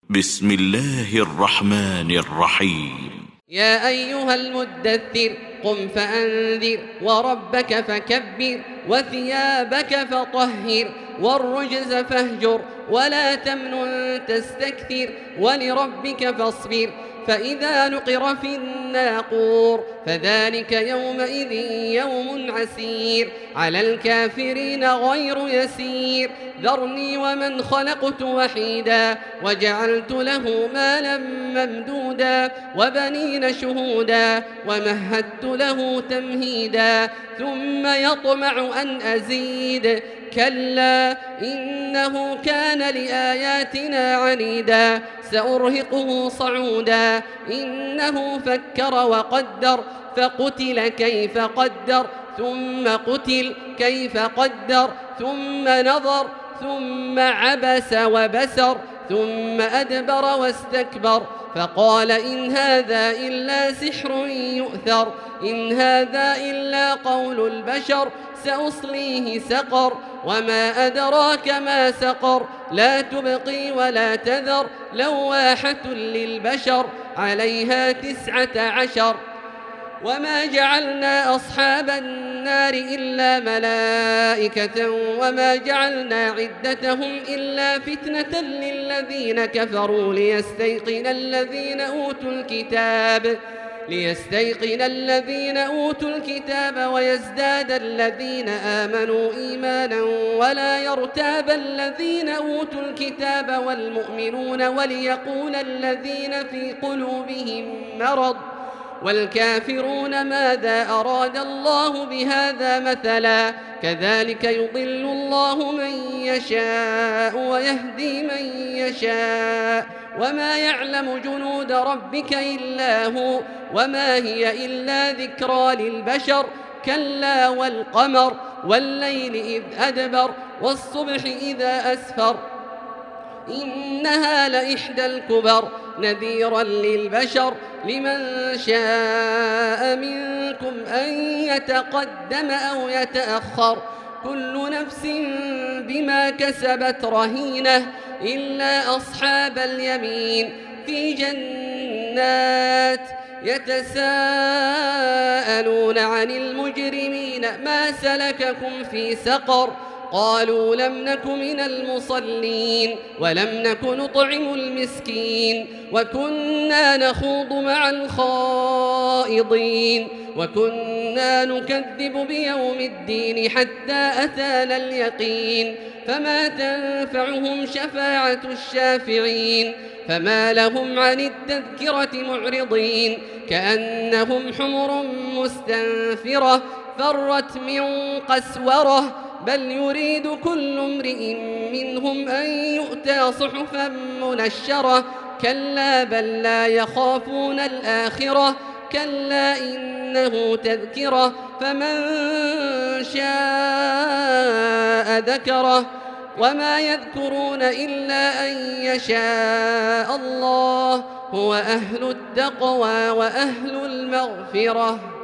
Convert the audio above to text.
بسم الله الرحمن الرحيم. يا أيها المدثر قم فأنذر وربك فكبر وثيابك فطهر والرجز فاهجر ولا تمنن تستكثر ولربك فاصبر فإذا نقر في الناقور فذلك يومئذ يوم عسير على الكافرين غير يسير ذرني ومن خلقت وحيدا وجعلت له مالا ممدودا وبنين شهودا ومهدت له تمهيدا ثم يطمع أن أزيد كلا إنه كان لآياتنا عنيدا سأرهقه صعودا إنه فكر وقدر فقتل كيف قدر ثم قتل كيف قدر ثم نظر ثم عبس وبسر ثم أدبر واستكبر فقال إن هذا إلا سحر يؤثر إن هذا إلا قول البشر سأصليه سقر وما أدراك ما سقر لا تبقي ولا تذر لواحة للبشر عليها 19 وما جعلنا أصحاب النار إلا ملائكة وما جعلنا عدتهم إلا فتنة للذين كفروا ليستيقن الذين أوتوا الكتاب ويزداد الذين آمنوا إيمانا ولا يرتاب الذين أوتوا الكتاب والمؤمنون وليقول الذين في قلوبهم مرض والكافرون ماذا أراد الله بهذا مثلا كذلك يضل الله من يشاء ويهدي من يشاء وما يعلم جنود ربك إلا هو وما هي إلا ذكرى للبشر كلا والقمر والليل إذ أدبر والصبح إذا أسفر إنها لإحدى الكبر نذيرا للبشر لمن شاء منكم أن يتقدم أو يتأخر كل نفس بما كسبت رهينة إلا أصحاب اليمين في جنات يتساءلون عن المجرمين ما سلككم في سقر قالوا لم نك من المصلين ولم نك نطعم المسكين وكنا نخوض مع الخائضين وكنا نكذب بيوم الدين حتى أتانا اليقين فما تنفعهم شفاعة الشافعين فما لهم عن التذكرة معرضين كأنهم حمر مستنفرة فرت من قسورة بل يريد كل امرئ منهم أن يؤتى صحفا منشرة كلا بل لا يخافون الآخرة كلا إنه تذكرة فمن شاء ذكره وما يذكرون إلا أن يشاء الله هو أهل التقوى وأهل المغفرة.